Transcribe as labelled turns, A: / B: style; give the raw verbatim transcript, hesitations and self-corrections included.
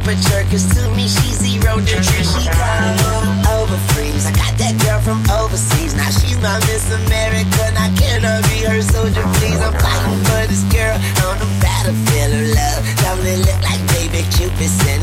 A: temperature, cause to me she's zero degree. She come over freeze. I got that girl from overseas. Now she's my Miss America. Now can I be her soldier, please? I'm fighting for this girl on the battlefield of love. Don't it look like baby Cupid said?